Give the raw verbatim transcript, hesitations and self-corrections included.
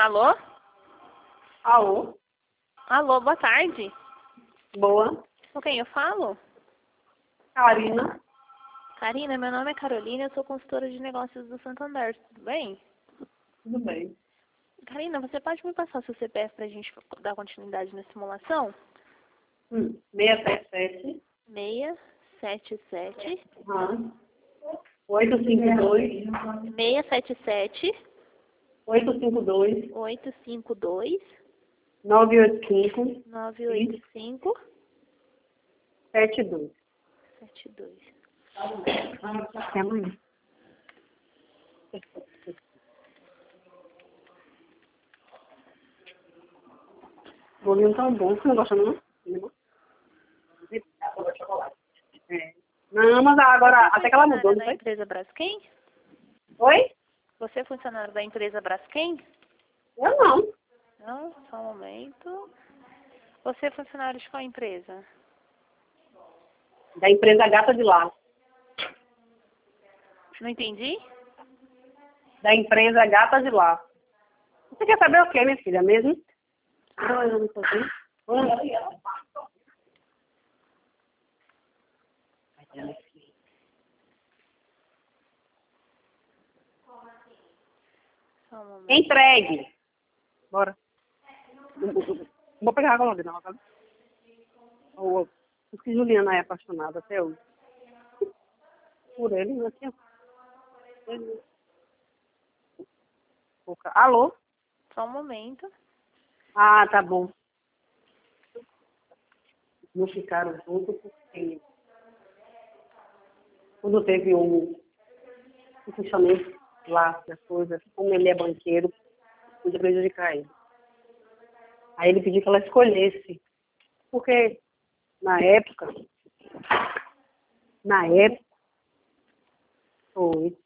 Alô? Alô? Alô, boa tarde. Boa. Com quem eu falo? Karina. Karina, meu nome é Carolina, eu sou consultora de negócios do Santander, tudo bem? Tudo bem. Karina, você pode me passar seu C P F para a gente dar continuidade na simulação? Hum. seis sete sete. seis sete sete. Aham. oito cinco dois. seis sete sete. oito cinco dois. oito cinco dois. nove oito cinco. nove oito cinco. sete dois. sete dois. Até amanhã. Bolinho tão bom. Você não gosta não? Não. É. Não, mas agora, até que ela mudou, não Da foi? empresa Braskem? Oi? Você é funcionário da empresa Braskem? Eu não. Não, só um momento. Você é funcionário de qual empresa? Da empresa Gata de Lá. Não entendi? Da empresa Gata de Lá. Você quer saber o que, minha filha, mesmo? Ah, eu não tô vendo. Só um momento. Entregue. Bora. Não vou pegar água logo, não, tá? Por isso que Juliana é apaixonada até hoje. Por ele, né? Aqui, ó. Ele- Pouca- Alô? Só um momento. Ah, tá bom. Não ficaram juntos porque quando teve o, o fechamento lá das coisas, como ele é banqueiro, podia prejudicar ele. Aí ele pediu que ela escolhesse. Porque na época, na época, foi.